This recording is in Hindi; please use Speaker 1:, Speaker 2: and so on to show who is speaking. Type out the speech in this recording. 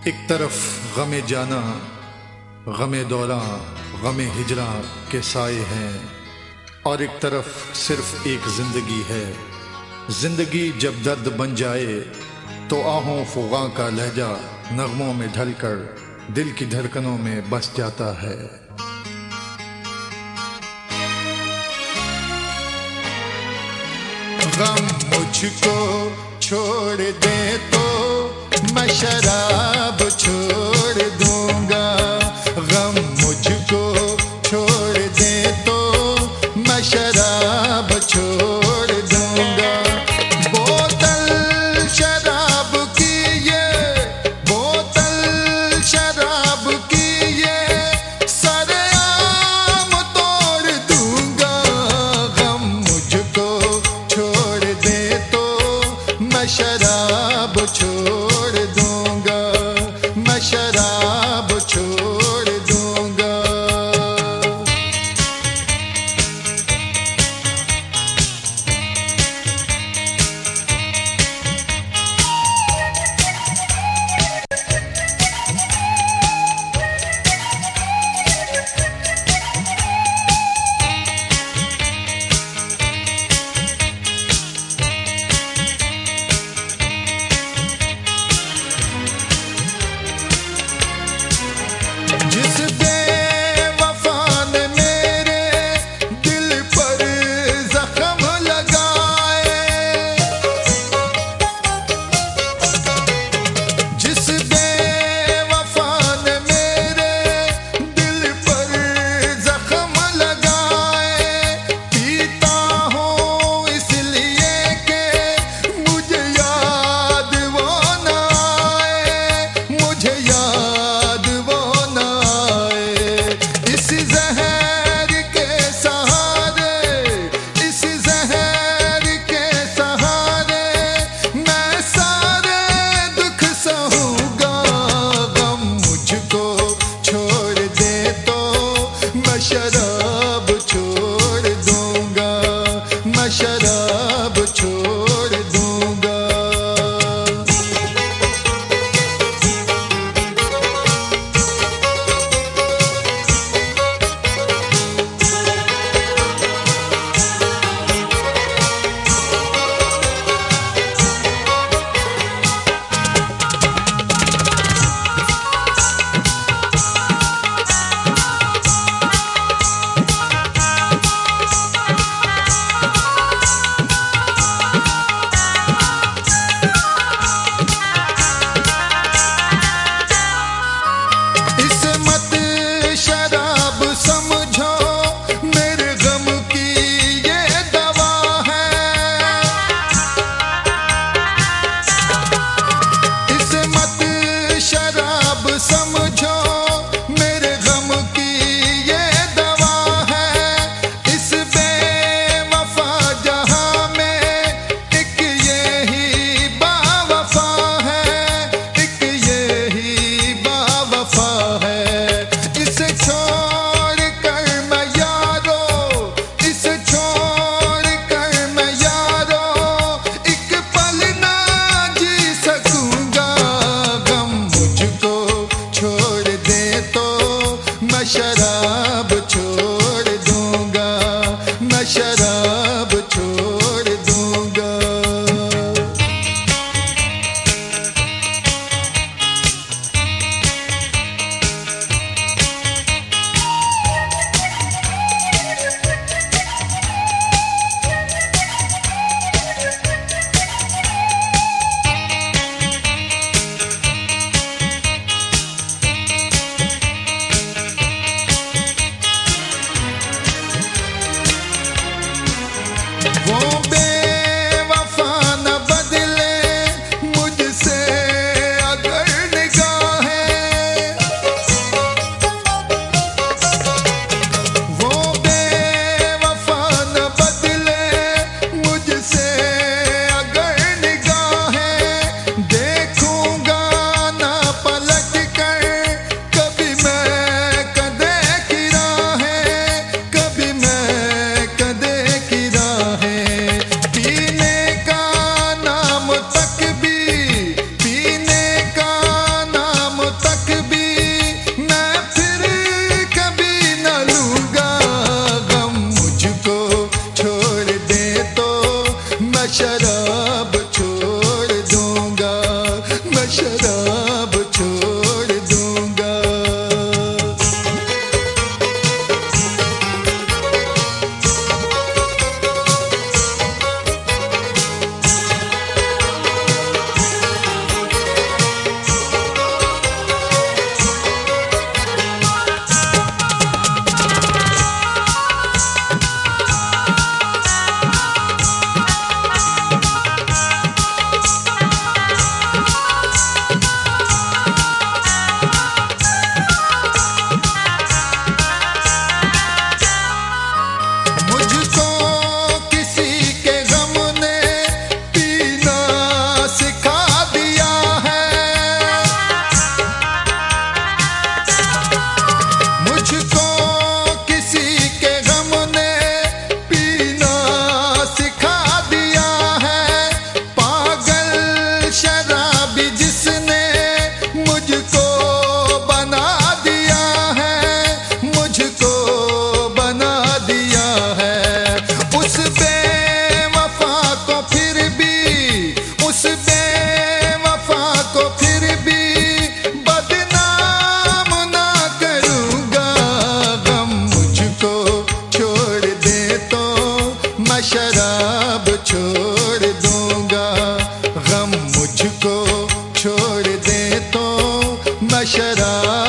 Speaker 1: एक तरफ गमे जाना, गमे दौरा, गमे हिजरा के साए हैं, और एक तरफ सिर्फ एक जिंदगी है। जिंदगी जब दर्द बन जाए तो आहों फुगा का लहजा नगमों में ढलकर दिल की धड़कनों में बस जाता है। गम मुझको छोड़ दे तो मैं शराब छोड़ दूंगा। गम मुझको छोड़ दे तो मैं शराब छोड़ दूंगा। बोतल शराब की ये, बोतल शराब की ये सरेआम तोड़ दूंगा। गम मुझको छोड़ दे तो मैं शराब छोड़ दूंगा। छोड़ दूंगा। शराब छोड़ दूंगा, गम मुझको छोड़ दे तो मैं शराब